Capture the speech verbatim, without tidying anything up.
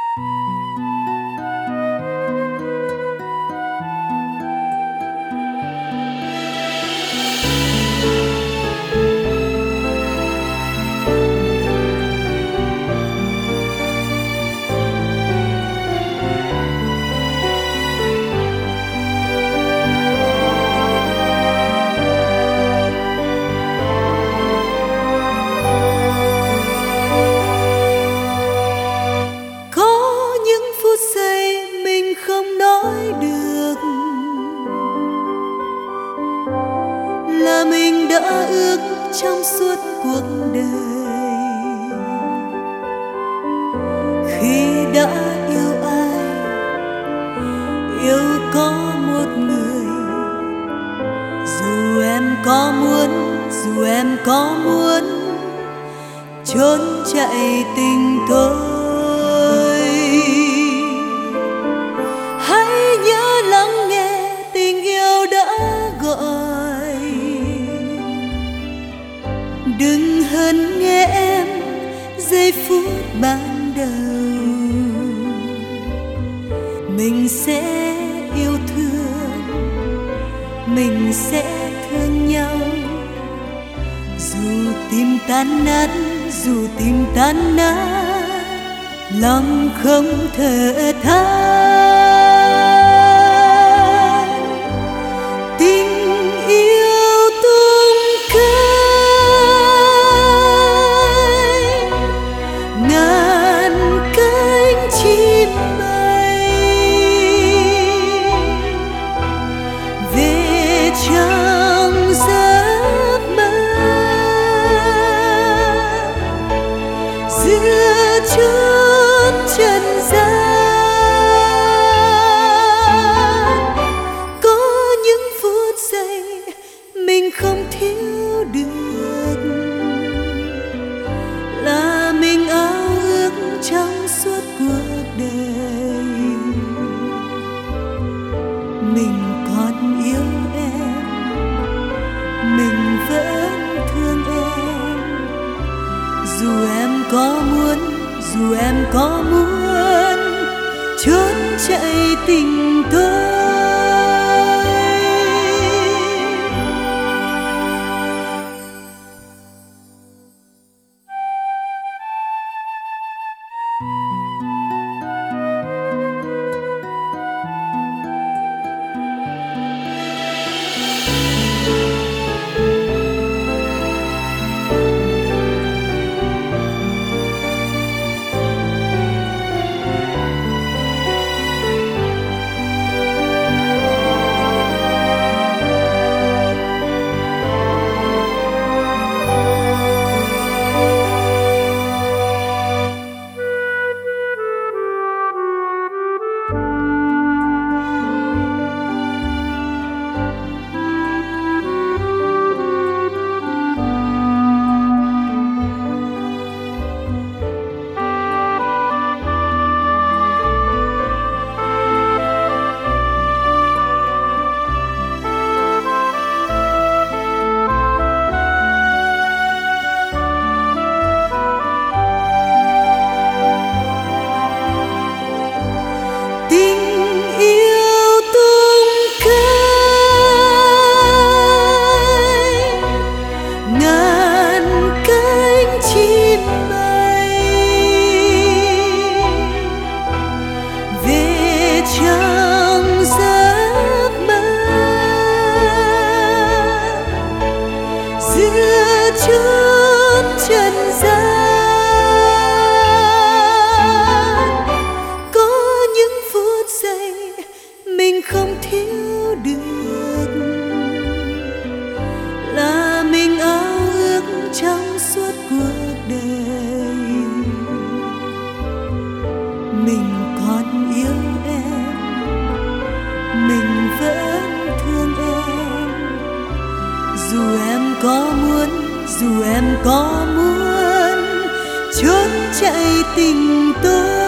là mình đã ước trong suốt cuộc đời. Khi đã yêu ai, yêu có một người, dù em có muốn, dù em có muốn trốn chạy tình tôi, hãy nhớ lắng nghe tình yêu đã gọi. Đừng hờn nghe em giây phút ban đầu, mình sẽ yêu thương, mình sẽ thương nhau. Dù tim tan nát, dù tim tan nát, lòng không thở than. Tình yêu tung cánh, ngàn cánh chim bay về trong giấc mơ, giữa chốn trần gian. Có những phút giây mình không thiếu được, là mình ao ước trong suốt cuộc đời. Mình còn yêu em, mình vẫn thương em, dù em có muốn, dù em có muốn trốn chạy tình tôi. Giữa chốn trần gian, có những phút giây mình không thiếu được, là mình ao ước trong suốt cuộc đời. Mình còn yêu em, mình vẫn thương em, dù em có muốn, dù em có muốn trốn chạy tình tôi.